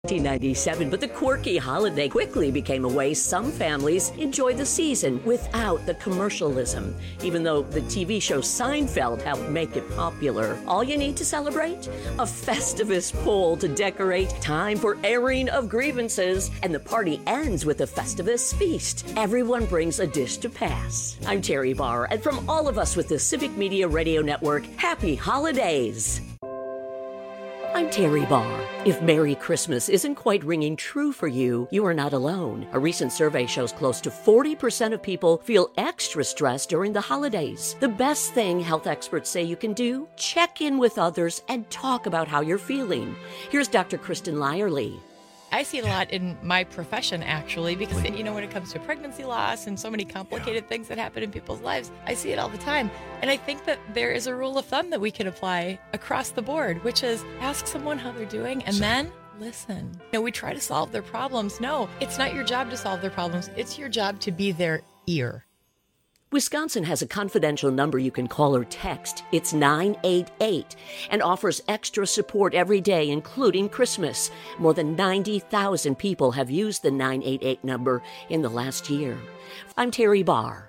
1997, but the quirky holiday quickly became a way some families enjoy the season without the commercialism. Even though the TV show Seinfeld helped make it popular, all you need to celebrate? A Festivus pole to decorate, time for airing of grievances, and the party ends with a Festivus feast. Everyone brings a dish to pass. I'm Terry Barr, and from all of us with the Civic Media Radio Network, happy holidays! I'm Terry Barr. If Merry Christmas isn't quite ringing true for you, you are not alone. A recent survey shows close to 40% of people feel extra stressed during the holidays. The best thing health experts say you can do? Check in with others and talk about how you're feeling. Here's Dr. Kristen Lyerly. I see it a lot in my profession, actually, because, when it comes to pregnancy loss and so many complicated things that happen in people's lives, I see it all the time. And I think that there is a rule of thumb that we can apply across the board, which is ask someone how they're doing and then listen. We try to solve their problems. No, it's not your job to solve their problems. It's your job to be their ear. Wisconsin has a confidential number you can call or text. It's 988 and offers extra support every day, including Christmas. More than 90,000 people have used the 988 number in the last year. I'm Terry Barr.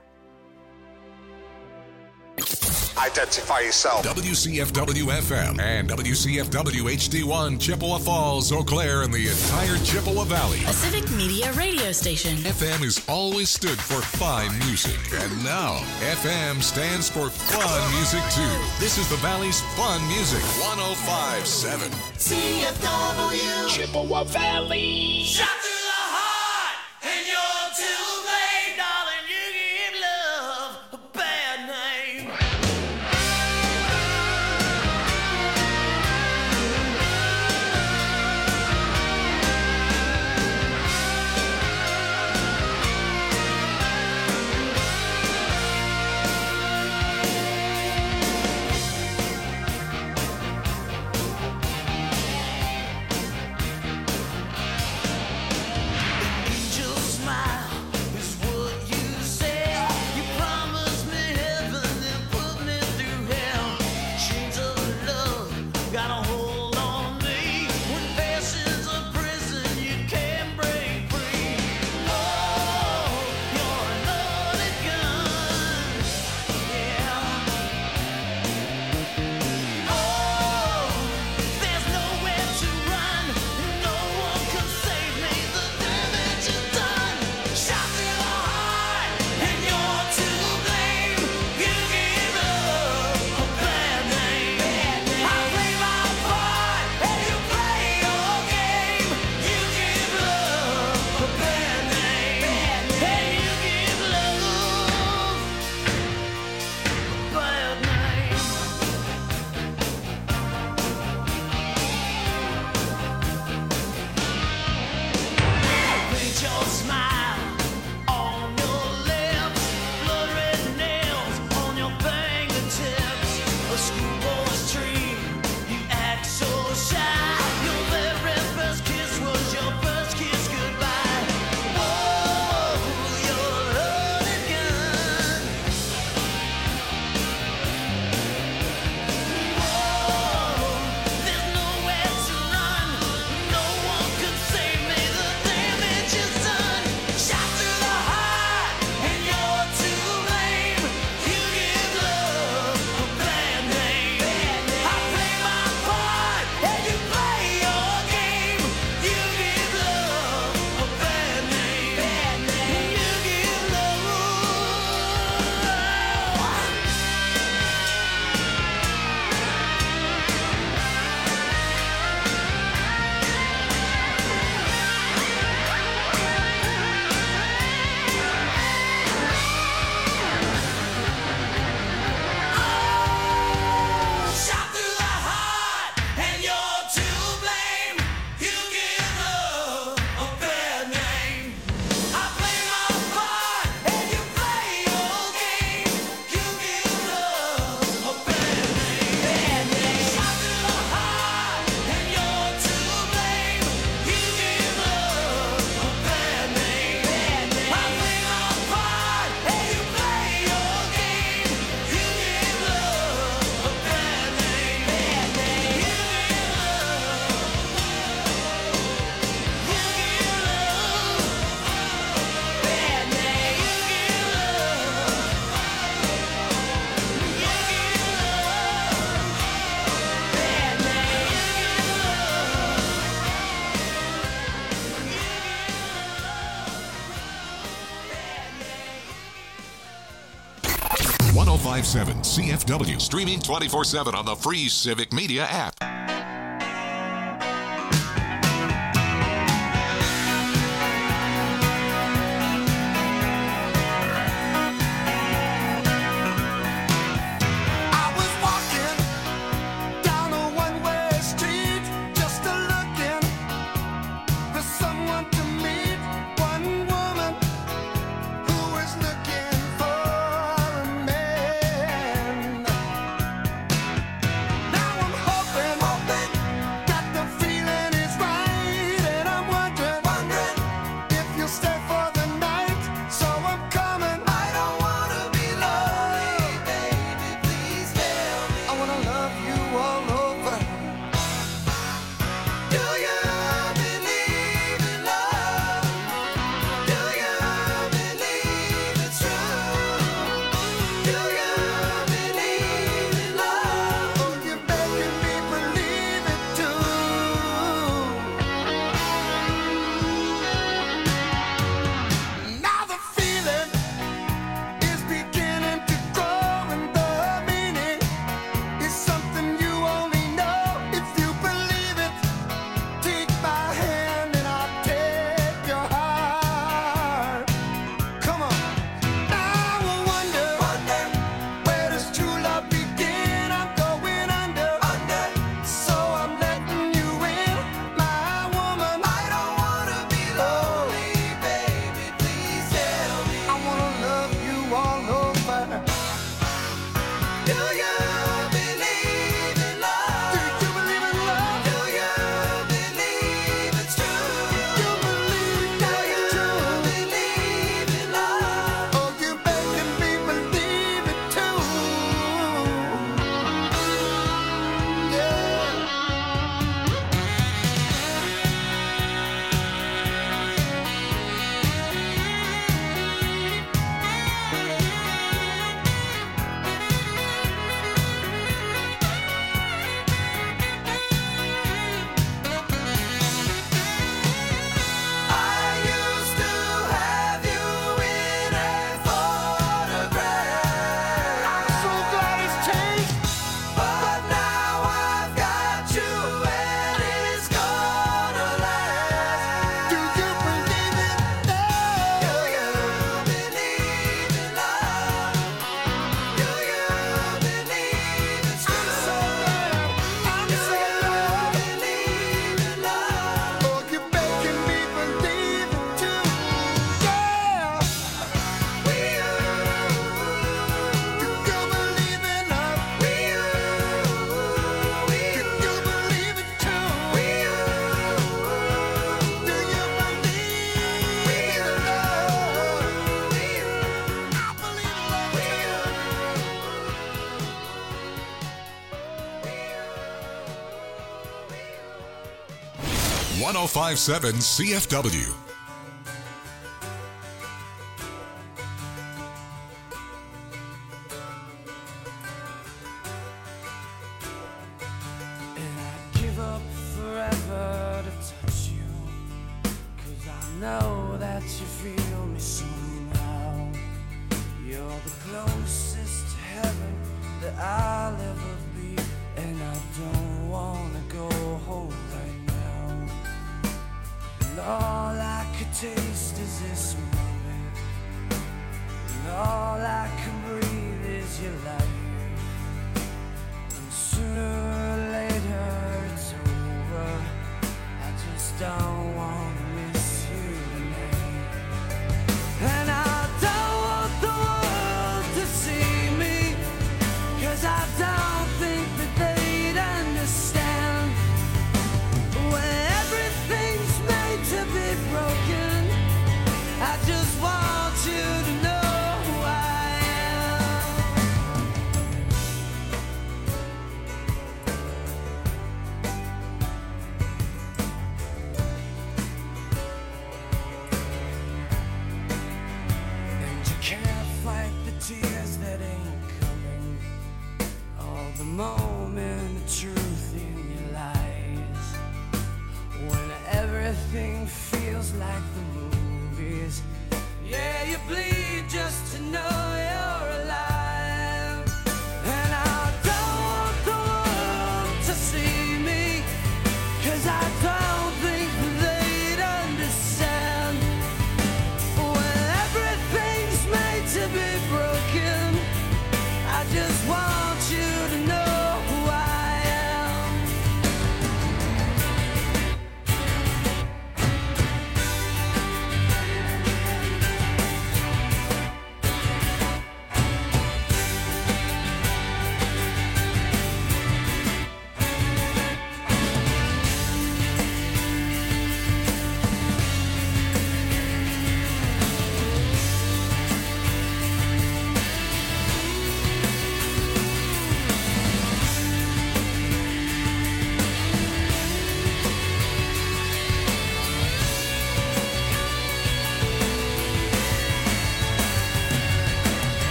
Identify yourself. WCFW-FM and WCFW-HD1, Chippewa Falls, Eau Claire, and the entire Chippewa Valley. A Civic Media radio station. FM has always stood for fine music, and now FM stands for fun music, too. This is the Valley's fun music, 105.7. CFW. Chippewa Valley. Shot through the heart, and you're too late, darling. You give love a bad name. 1057 CFW. Streaming 24/7 on the free Civic Media app. .1057 CFW. Yeah, you bleed just to know you're alive.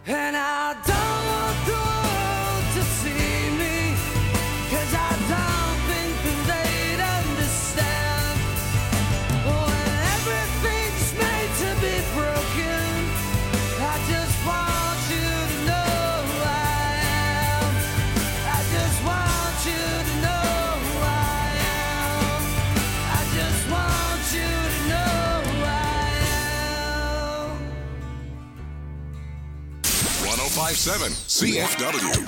And I don't want the world to see me, 'cause I don't think that they'd understand. When everything's made to be broken, I just want you to know who I am. I just want you to know who I am. I just want you to know who I am. 1057 CFW.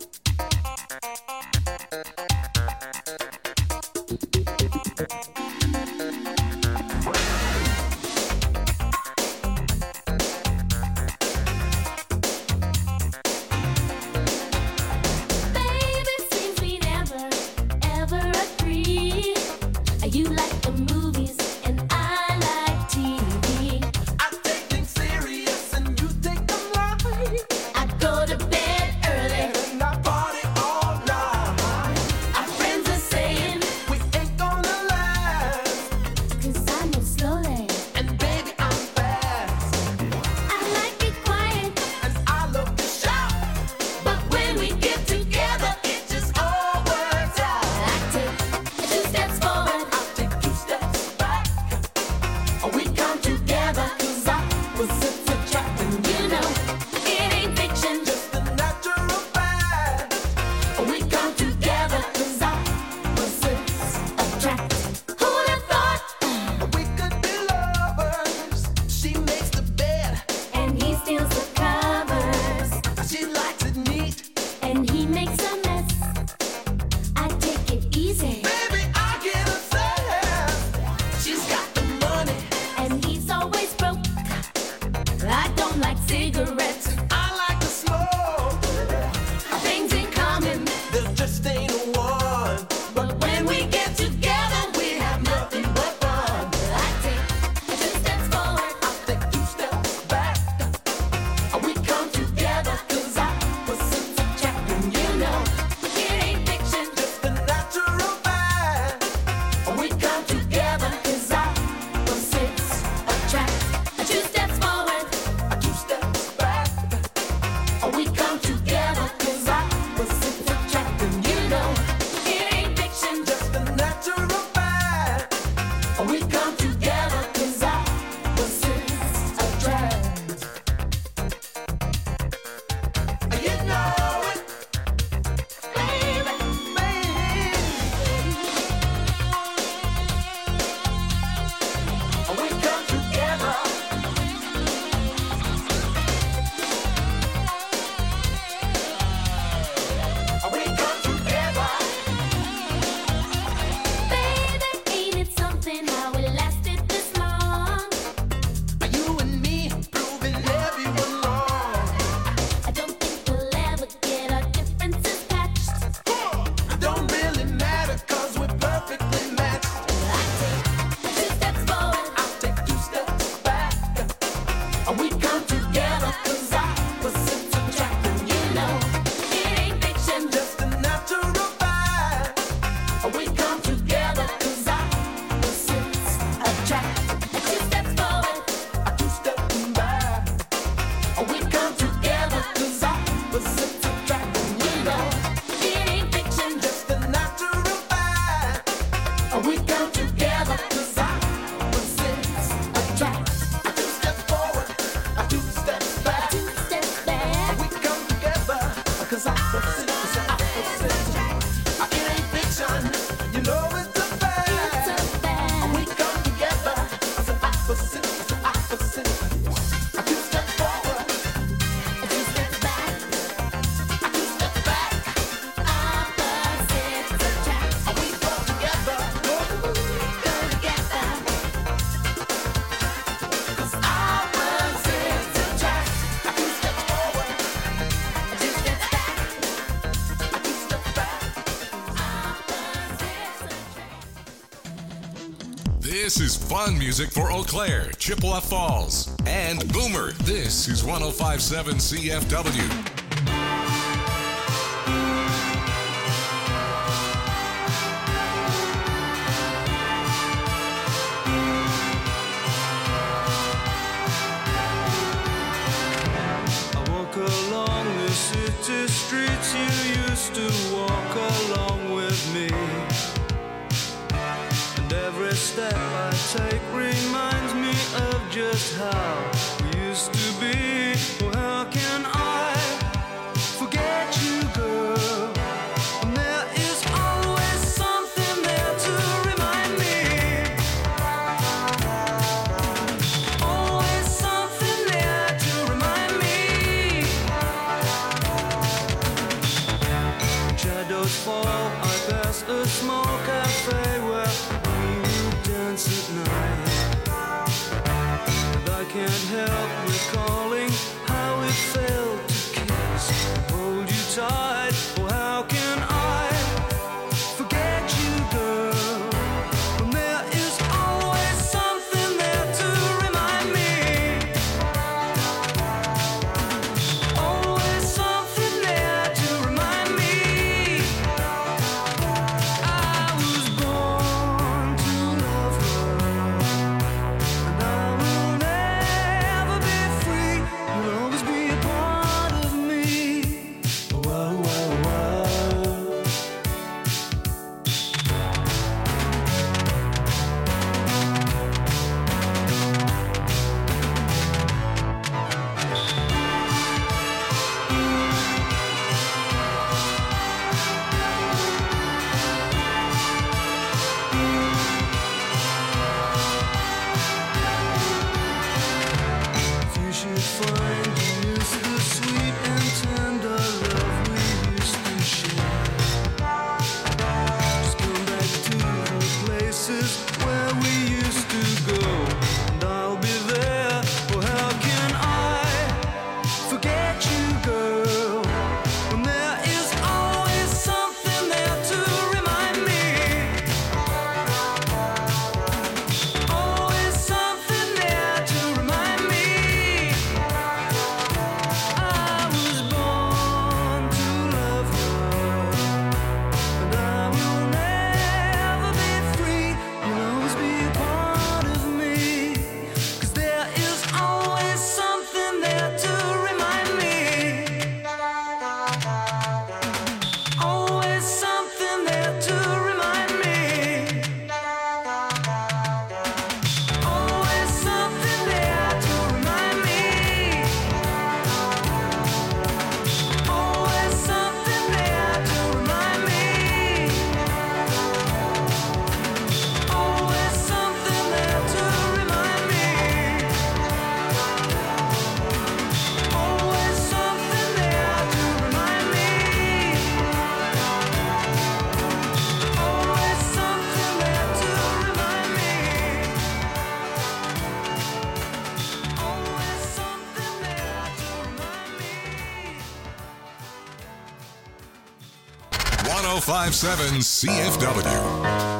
Baby, seems we never, ever agree. You like the movies and I like TV. I take things serious and you take them light. I go to bed early. And I party all night. Our friends are saying, We ain't gonna last. 'cause I move slowly. And baby, I'm fast. I like it quiet, And I love to shout. but when we get together, It just all works out. I take 2 steps forward. I take 2 steps back. We come together 'cause I was sent to track. And You know, it ain't fiction. just the natural fact. We come together 'cause opposites attract. Who'd have thought? We could be lovers. She makes the bed. And he steals the covers. She likes it neat. And he makes a mess. I take it easy. Baby, I get obsessed. She's got the money. And he's always broke. I don't like cigarettes. I like to smoke. Things in common. There just ain't one. But when we get together, we have nothing but fun. I take 2 steps forward. I take 2 steps back. We come together 'cause opposites attract. And You know, it ain't fiction. just the natural fact. We come together 'cause opposites attract. 2 steps forward. 2 steps back. We come together 'cause Opposites attract. And you know, it ain't fiction. just the natural fact. We come together 'cause opposites attract. You know it, Baby, baby. We come together. We come together. baby, ain't it something how it lasted this long? You and me proving everyone wrong. I don't think we'll ever get our differences patched. Don't really matter 'cause we're perfectly matched. I take 2 steps forward. I take 2 steps back. We come together 'cause opposites attract. And You know, it ain't fiction. just the natural fact. We come together 'cause opposites attract. 2 steps forward. 2 steps back. We come together 'cause Opposites attract. And you know, it ain't fiction. just the natural fact. We come together 'cause Opposites attract. 2 steps forward. 2 steps back. 2 steps back. We come together 'cause opposites attract. It ain't fiction. You know it's a It's a fact. fact. We come together as an opposite, 2 steps forward, 2 steps back. 2 steps back. Opposites attract. We come together, Go together. 'cause opposites attract. 2 steps forward, 2 steps back. 2 steps back. Opposites attract. This is fun music for Eau Claire, Chippewa Falls, and Boomer. This is 1057 CFW. I woke up just how we used to be. Well, how can I forget you, girl? And there is always something there to remind me. Always something there to remind me. Shadows fall, I pass a small cafe where we would dance at night. And I can't help recalling how it felt to kiss and hold you tight. Oh, how can I forget you, girl? When there is always something there to remind me. Always something there to remind me. I was born to love her, and I will never be free. You'll always be a part of me. Whoa, whoa, whoa. If you should find you miss the sweet and tender love we used to share, just come back to the places where we used to go, and I'll be there. Oh, how can I forget you, girl? When there is always something there to remind me. Always something there to remind me. I was born to love her, and I will never be free. You'll always be a part of me, 'cause there is always something there to remind me. Always something there to remind me. Always something there to remind me. Always something there to remind me. Always something there to remind me. Always something there to remind me. Always something there to remind me. Always something there to remind me. 1057 CFW.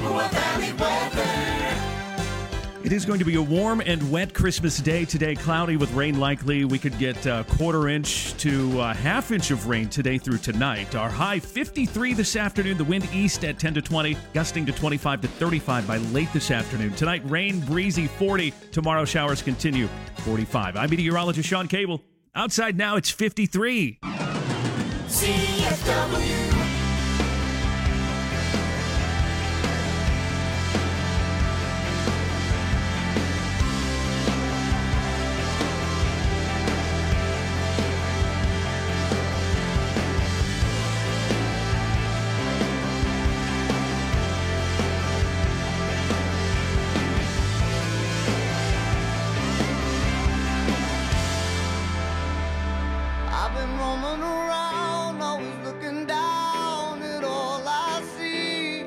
Chippewa Valley weather. It is going to be a warm and wet Christmas day today. Cloudy with rain likely. We could get a quarter inch to a half inch of rain today through tonight. Our high 53 this afternoon. The wind east at 10 to 20, gusting to 25 to 35 by late this afternoon. Tonight, rain, breezy 40. Tomorrow, showers continue 45. I'm meteorologist Sean Cable. Outside now, it's 53. CFW. I've been roaming around, always looking down at all I see.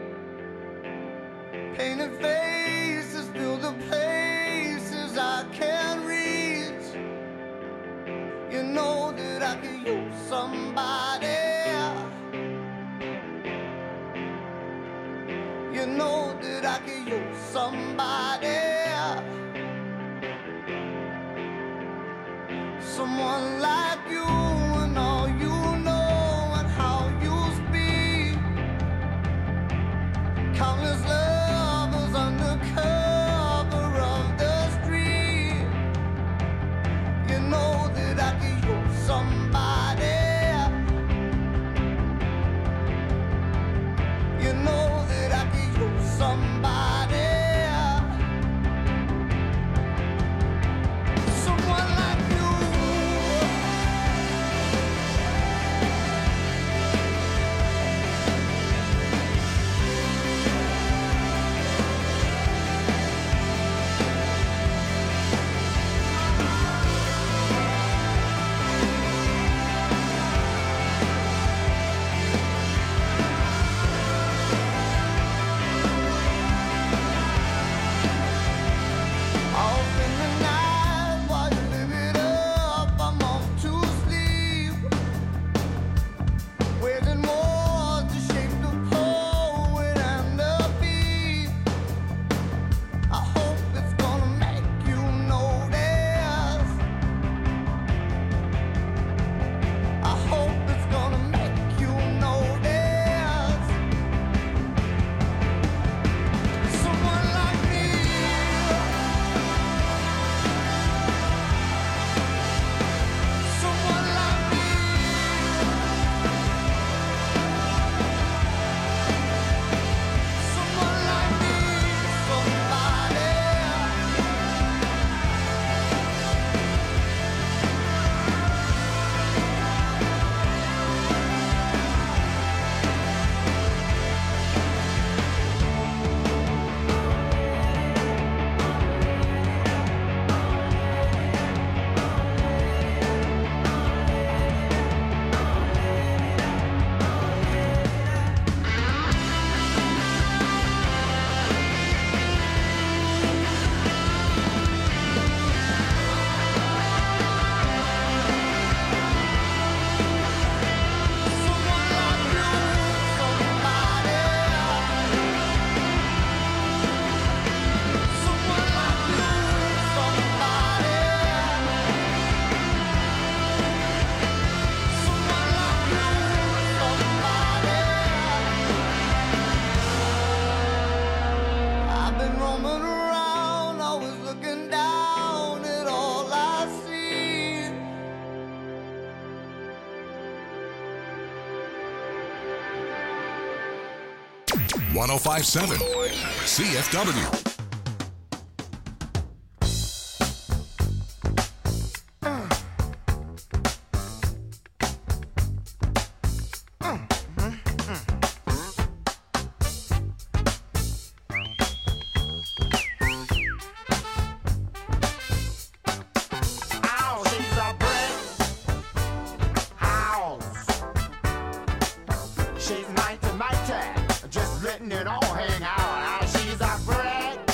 Painted faces fill the places I can't reach. You know that I could use somebody. You know that I could use somebody. Someone like you and all you know and how you speak. Countless lovers under cover of the street. You know that I could use somebody. You know that I could use somebody. Someone like you. Off in the night while you live it up, I'm off to sleep. Waging war to shape the poet and the beat. I hope it's gonna make you notice. I hope it's gonna make you notice. Someone like me. Someone like me. Someone like me. Somebody. Someone like you. Somebody. Someone like you. Somebody. Someone like you. Somebody. I've been roaming around, always looking down at all I see. 1057 CFW. Ow, she's a brick house. She's 90, just letting it all hang out. Ow, she's a brick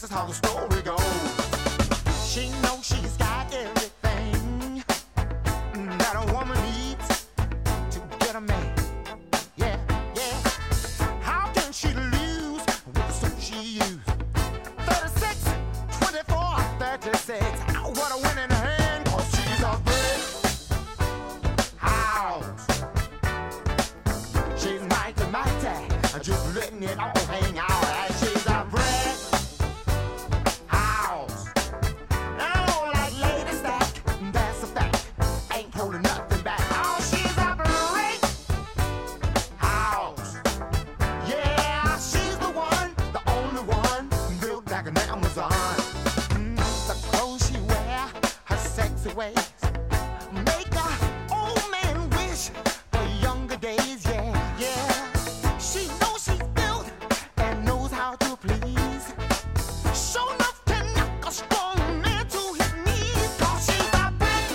is how the story goes. She knows she's got everything that a woman needs to get a man. Yeah, yeah. How can she lose with the suit she used? 36, 24, 36. What a winning hand, 'cause she's a brick house. She's mighty, mighty, just letting it all hang out. And she's a brick house. Now, like Lady Stack, that's a fact. Ain't holding nothing back. Oh, she's a brick house. Yeah, she's the one, the only one, built like an Amazon. The clothes she wear, her sexy ways, make a old man wish for younger days. Yeah, yeah. She knows she's built and knows how to please. Sure enough can knock a strong man to his knees. 'Cause she's a brick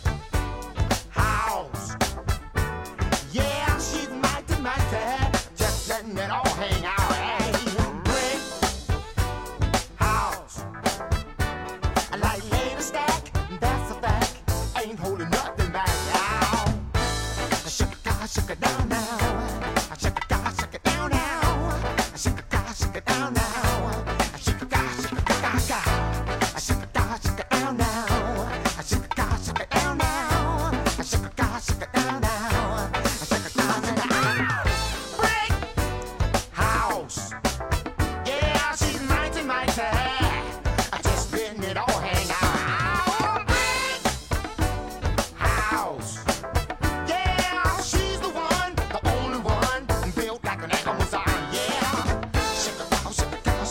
house. Yeah, she's mighty, mighty, just letting it all hang out. Hey, brick house. Like Lady Stack, that's a fact. Ain't holding nothing back now. Shake it down now. Shake it down now. Shake it down now. Shake it down now. Shake it down now. Shake it down now. Shake it down now. Brick house. Yeah, she's mighty, mighty. Just letting it all hang out. Brick house. Yeah, she's the one, the only one, built like an Amazon. Yeah. Shake it down, shake it down,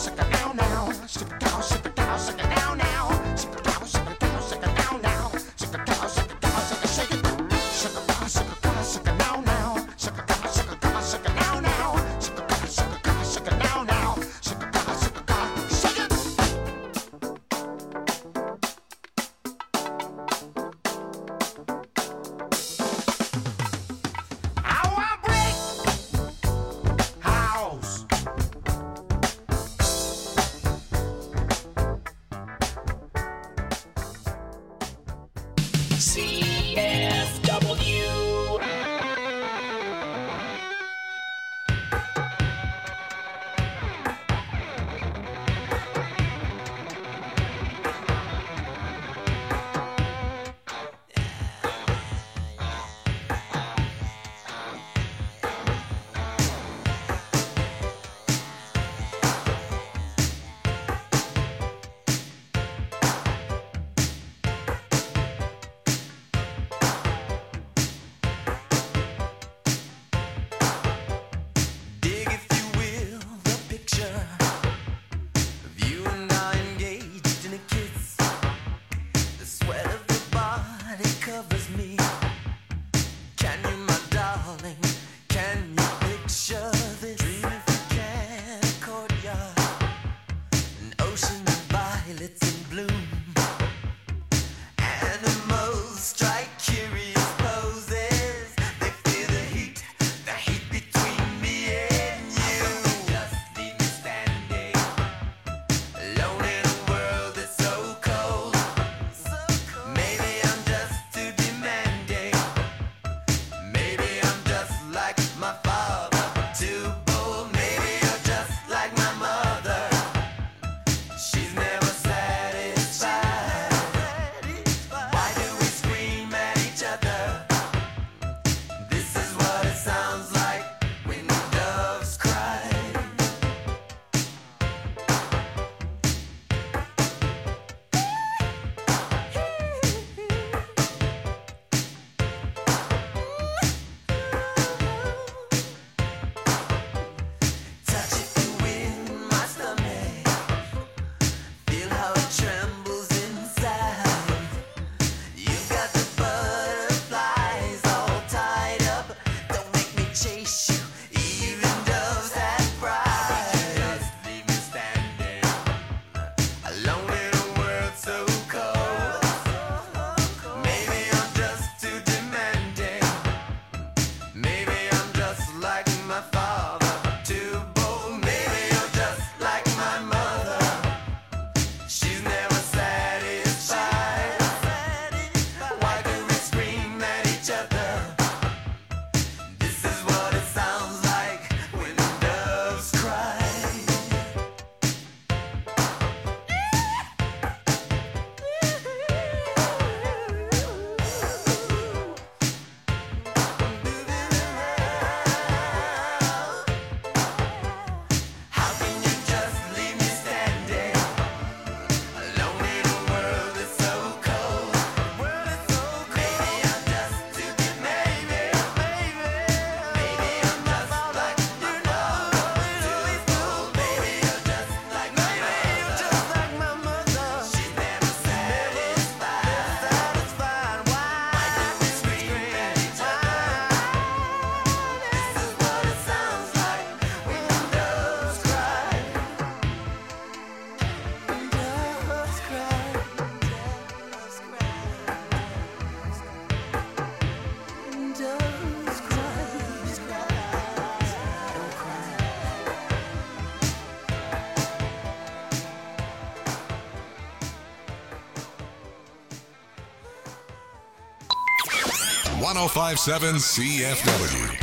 1057 CFW.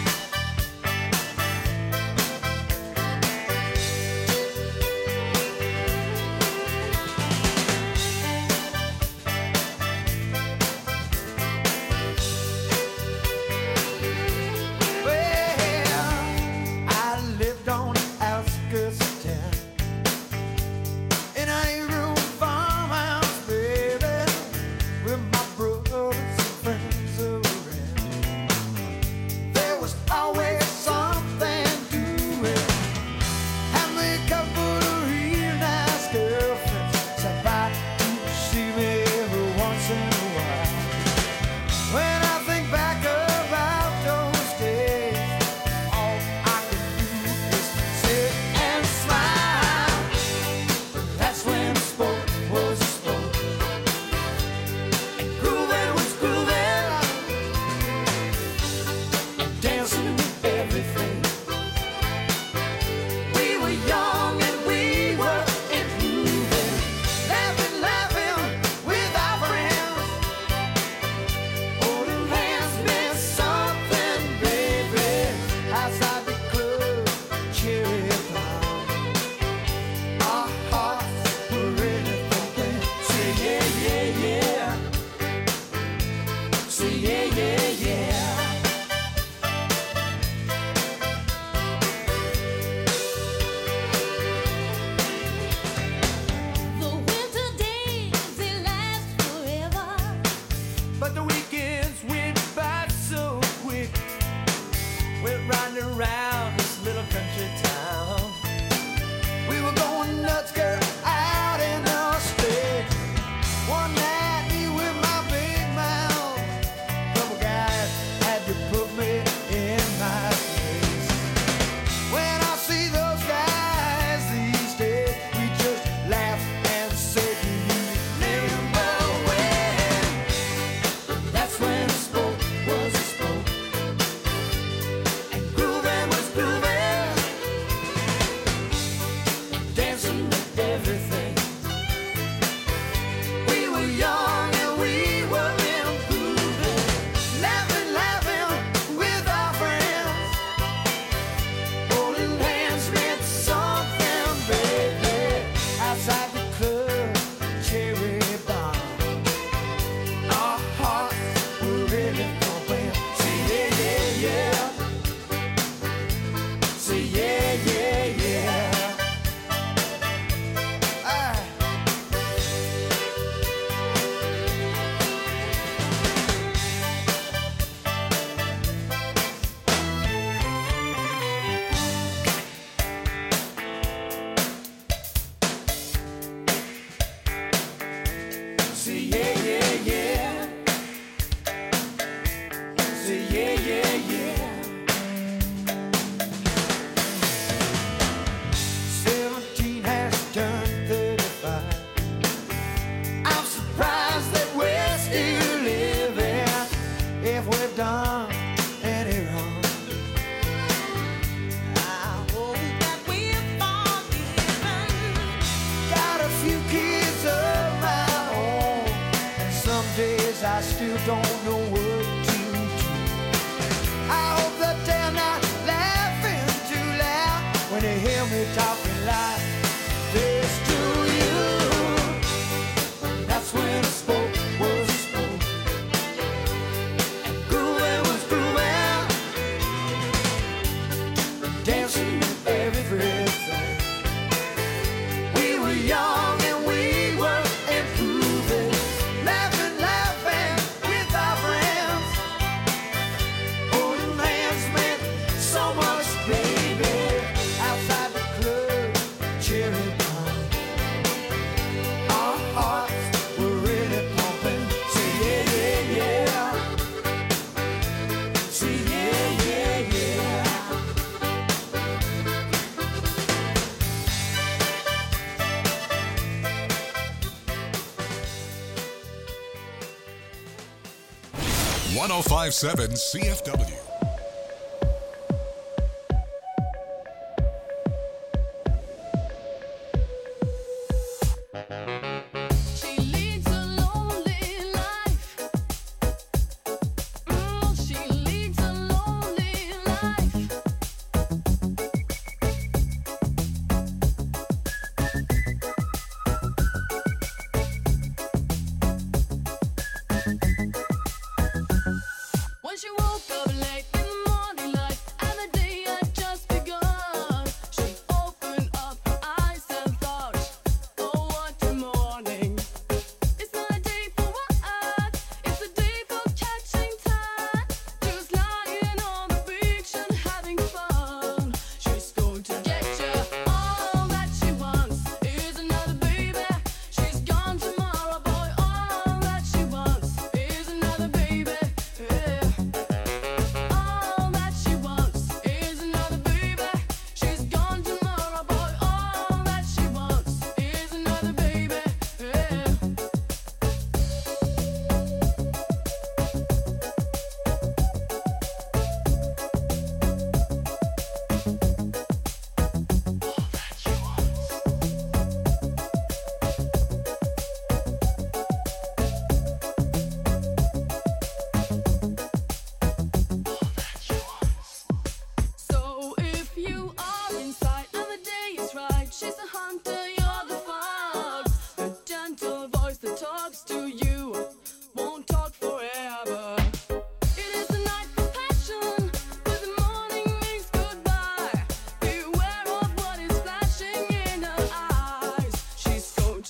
.1057 CFW. She leads a lonely life.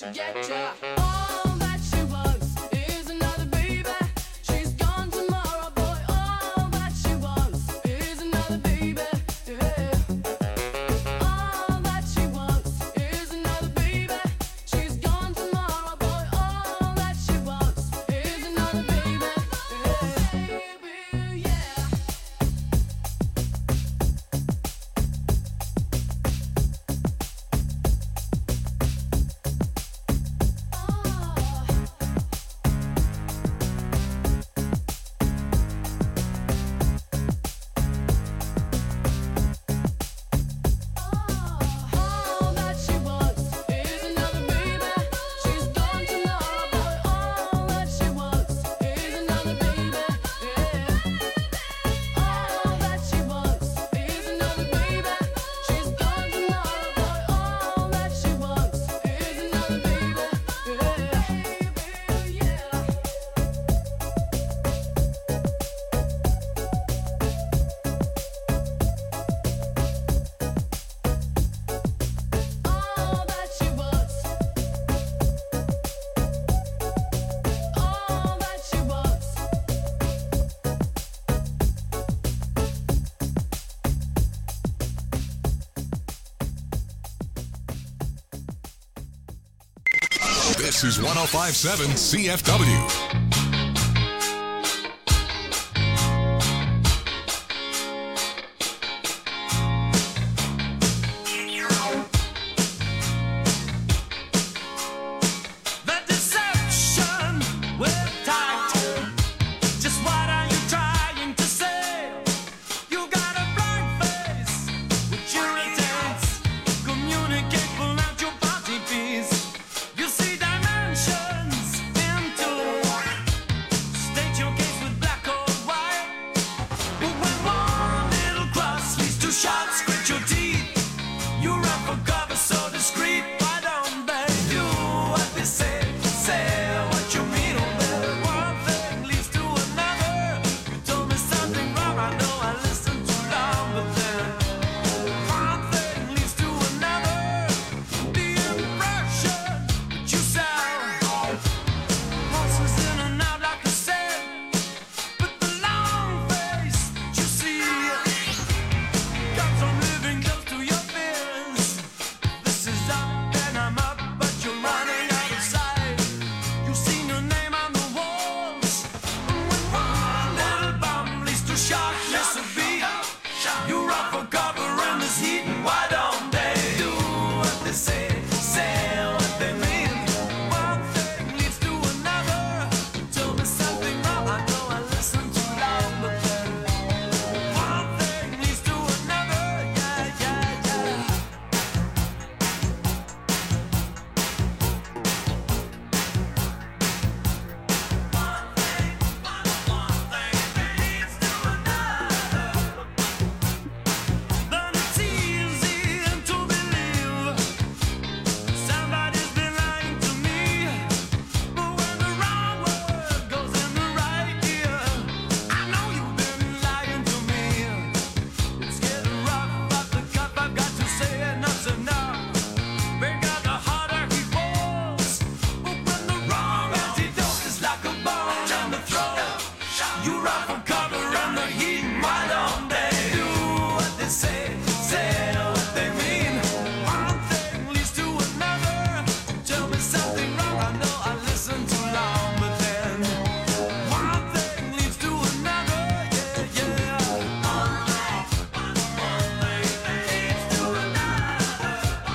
get ya. All that she wants is another baby. She's gone tomorrow, boy. All that she wants is another baby. Yeah. All that she wants is another baby. She's gone tomorrow, boy. All that she wants is another baby. Yeah. Baby, yeah. All that she wants is another baby. She's gone tomorrow, boy. All that she wants is another baby. Yeah. All that she wants is another baby. She's gone tomorrow, boy. All that she wants is another baby. Yeah. All that she wants. All that she wants. This is 1057 CFW. The deception with tact. Just what are you trying to say? You got a blank face with irritants. Communicate, pull out your body piece. You see dimensions into. State your case with black or white. But when one little cross leads to shots, grit your teeth. You run for cover so discreet. Why don't they do what they say? Say what you mean. One thing leads to another. You told me something wrong. I know I listened too long, but then one thing leads to another. The impression that you sound passes in and out like I said. But the long face that you see comes from living close to your fears. This is up and I'm up, but you're running out of sight. You've seen your name on the walls. And when one little bomb leads to shock, miss a beat. You run for cover in this heat. And why don't they do what they say? Say what they mean. One thing leads to another. You told me something wrong. I know I listened too long, but then one thing leads to another. Yeah, yeah, yeah. Then it's easy to believe somebody's been lying to me. But when the wrong word goes in the right ear, I know you've been lying to me. It's getting rough off the cuff. I've got to say enough's enough. Bigger the harder he falls. But when the wrong antidote is like a bone in the throat, you run for cover in the heat. Why don't they do what they say? Say what they mean. One thing leads to another. Tell me something wrong. I know I listened too long, but then one thing leads to another. Yeah, yeah. One thing leads to another.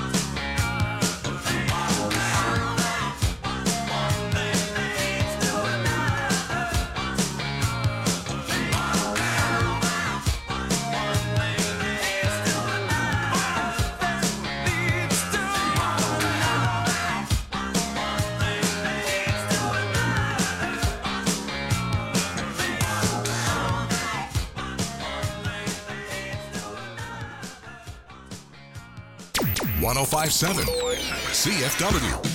CFW. 1057 CFW.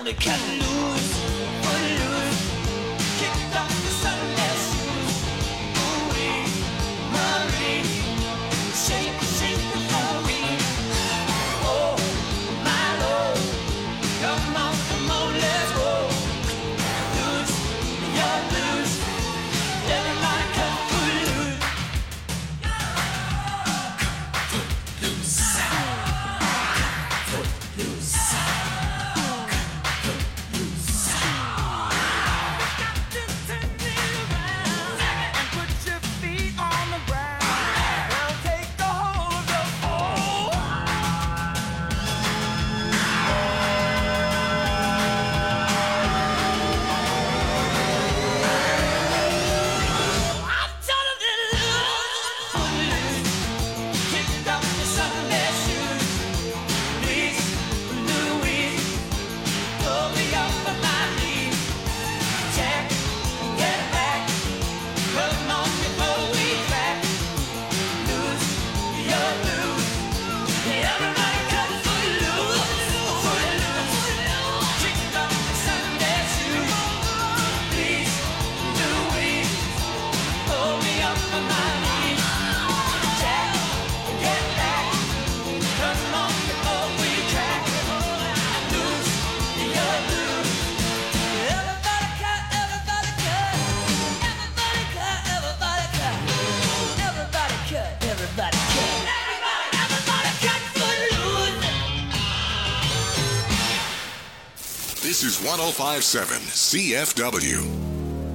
only cut loose, footloose. Kicked off the Sunday shoes. Ooh-wee, Marie, shake, shake the Marie. Oh, my Lord, come on, let's go. Loose, you're loose. Everybody cut footloose. This is 105.7 CFW.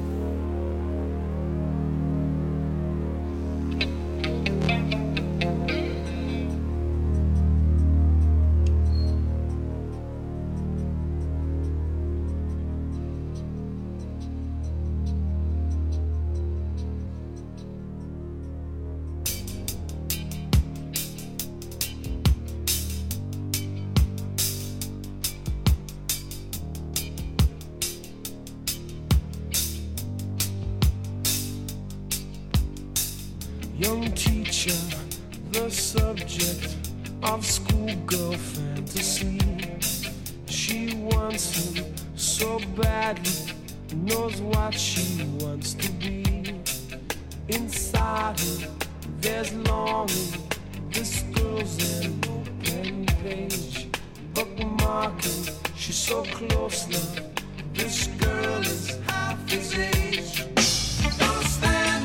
Young teacher, the subject of schoolgirl fantasy. She wants him so badly, knows what she wants to be. Inside her, there's longing. This girl's an open page, bookmarking. She's so close now. This girl is half his age. Don't stand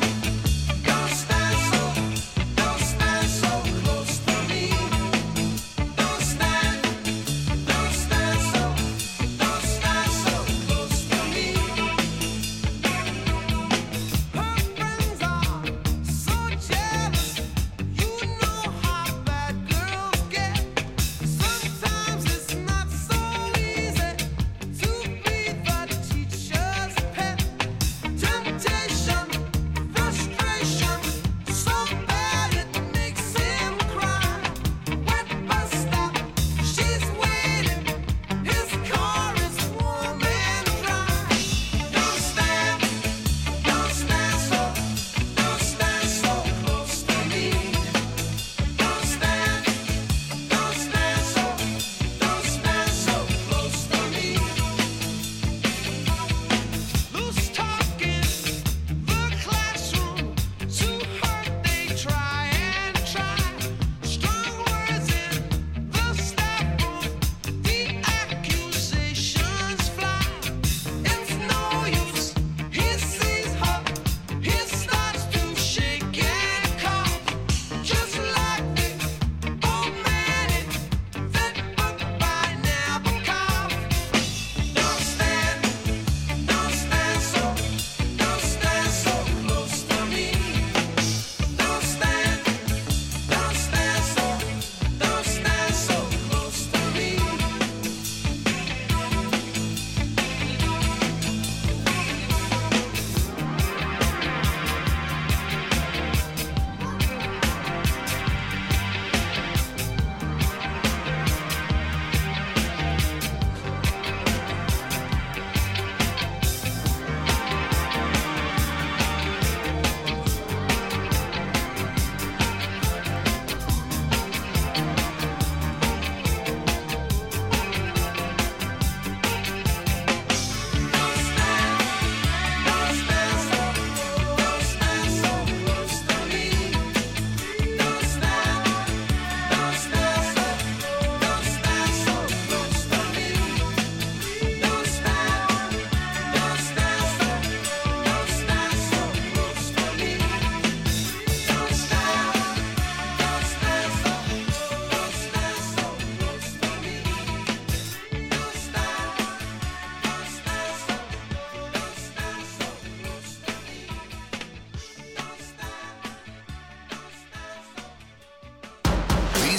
so close to me. Don't stand so close to me. Her friends are so jealous. You know how bad girls get. Sometimes it's not so easy to be the teacher's pet.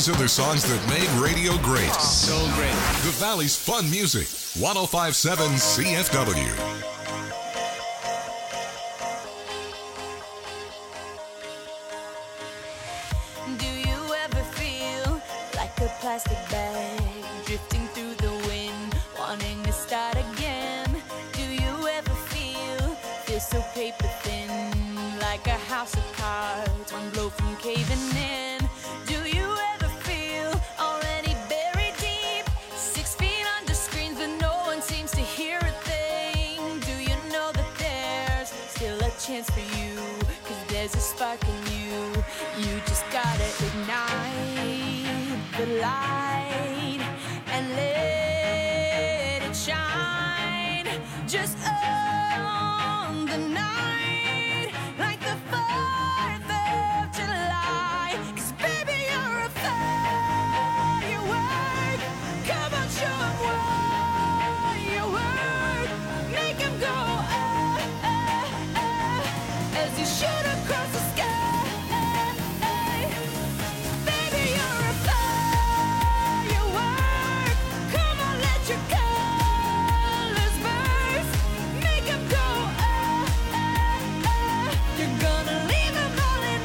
These are the songs that made radio great. So great. The Valley's Fun Music, 1057 CFW. Do you ever feel like a plastic bag drifting through the wind, wanting to start again? Do you ever feel so paper thin, like a house of cards, one blow from caving in? Do you ever feel already buried deep, 6 feet under screens, but no one seems to hear a thing? Do you know that there's still a chance for you? 'Cause there's a spark in you. You just gotta ignite the light and let it shine. Just on the night, like the 4th of July. 'Cause baby, you're a firework. Come on, show 'em what you work. Make 'em go, as you shoot across the sky. Baby, you're a firework. Come on, let your colors burst. Make 'em go, you're gonna leave 'em all in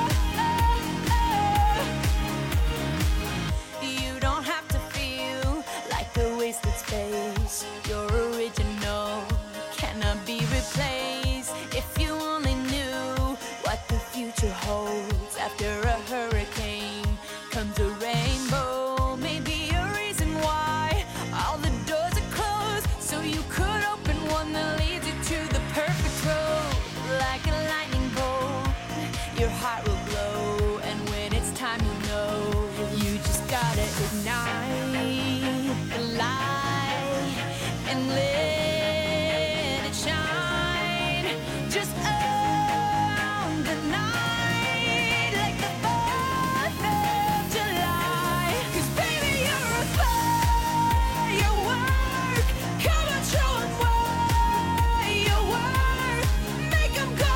You don't have to feel like a wasted space. Your original cannot be replaced. If you only knew what the future holds. After a hurricane comes a rainbow. Maybe a reason why all the doors are closed, so you could open one that leads you to the perfect road. Like a lightning bolt, your heart will glow, and when it's time, you know you just gotta ignite the light and let it shine. Just on the night, like the 4th of July. 'Cause baby, you're a firework. Come on, show 'em what you work. Make 'em go,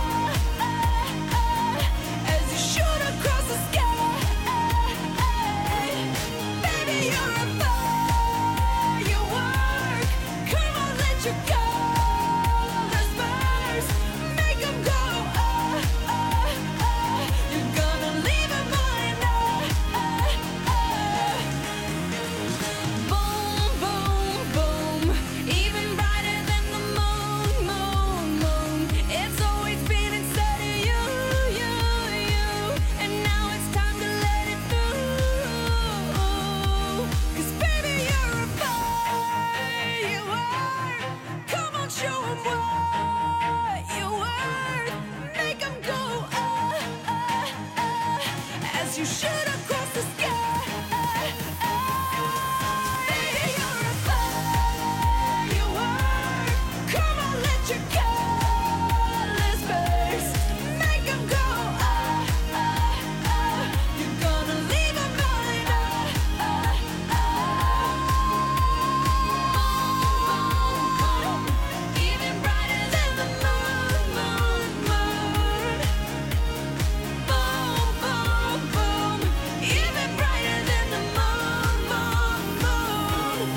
as you shoot across the sky. Baby, you're a firework. Come on, let your colors burst. Make 'em go, you're gonna leave 'em all in Boom, boom, boom. Even brighter than the moon, moon, moon. It's always been inside of you, you, you. And now it's time to let it through. 'Cause baby, you're a firework. Come on, show 'em what you worth. Make 'em go, as you shoot across the sky. Baby, you're a firework. Come on, let your colors burst. Make 'em go, you're gonna leave 'em all in Even brighter than the moon, moon, moon. Boom, boom, boom. Even brighter than the moon, moon, moon.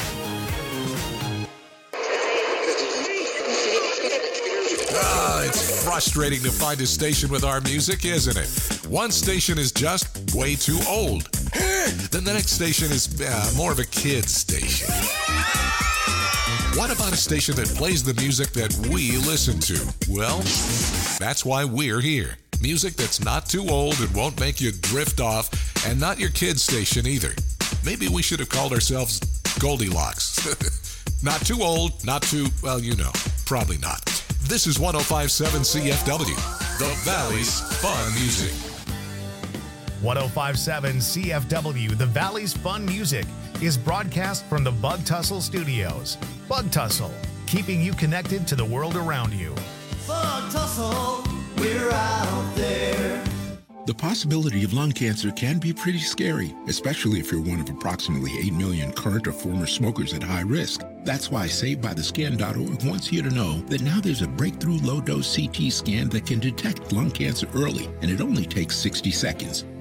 It's frustrating to find a station with our music, isn't it? One station is just way too old. Then the next station is more of a kid's station. What about a station that plays the music that we listen to? Well, that's why we're here. Music that's not too old and won't make you drift off, and not your kid's station either. Maybe we should have called ourselves Goldilocks. Not too old, not too, well, you know, probably not. This is 1057 CFW, the Valley's Fun Music. 1057 CFW, the Valley's Fun Music, is broadcast from the Bug Tussle Studios. Bug Tussle, keeping you connected to the world around you. Bug tussle, we're out there. The possibility of lung cancer can be pretty scary, especially if you're one of approximately 8 million current or former smokers at high risk. That's why SaveByTheScan.org wants you to know that now there's a breakthrough low-dose CT scan that can detect lung cancer early, and it only takes 60 seconds.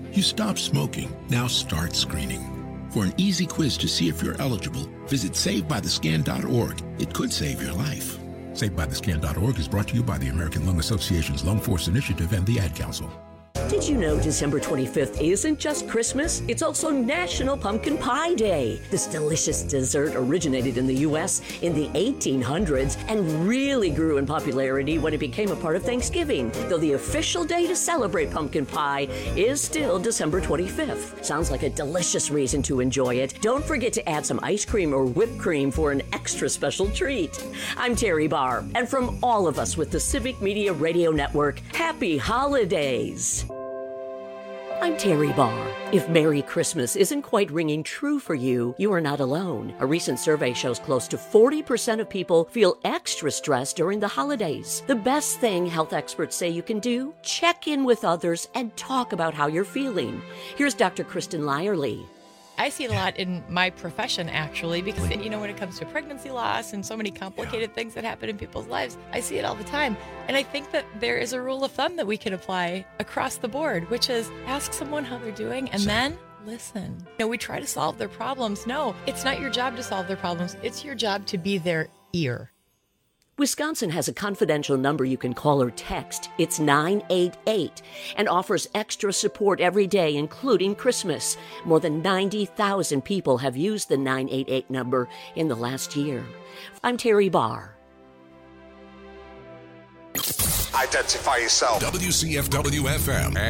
You stopped smoking. Now start screening. For an easy quiz to see if you're eligible, visit SaveByTheScan.org. It could save your life. SaveByTheScan.org is brought to you by the American Lung Association's Lung Force Initiative and the Ad Council. Did you know December 25th isn't just Christmas? It's also National Pumpkin Pie Day. This delicious dessert originated in the U.S. in the 1800s and really grew in popularity when it became a part of Thanksgiving, though the official day to celebrate pumpkin pie is still December 25th. Sounds like a delicious reason to enjoy it. Don't forget to add some ice cream or whipped cream for an extra special treat. I'm Terry Barr, and from all of us with the Civic Media Radio Network, happy holidays. I'm Terry Barr. If Merry Christmas isn't quite ringing true for you, you are not alone. A recent survey shows close to 40% of people feel extra stressed during the holidays. The best thing health experts say you can do? Check in with others and talk about how you're feeling. Here's Dr. Kristen Lyerly. I see it a lot in my profession, actually, because, when it comes to pregnancy loss and so many complicated things that happen in people's lives, I see it all the time. And I think that there is a rule of thumb that we can apply across the board, which is ask someone how they're doing and then listen. We try to solve their problems. No, it's not your job to solve their problems. It's your job to be their ear. Wisconsin has a confidential number you can call or text. It's 988 and offers extra support every day, including Christmas. More than 90,000 people have used the 988 number in the last year. I'm Terry Barr. Identify yourself. WCFW-FM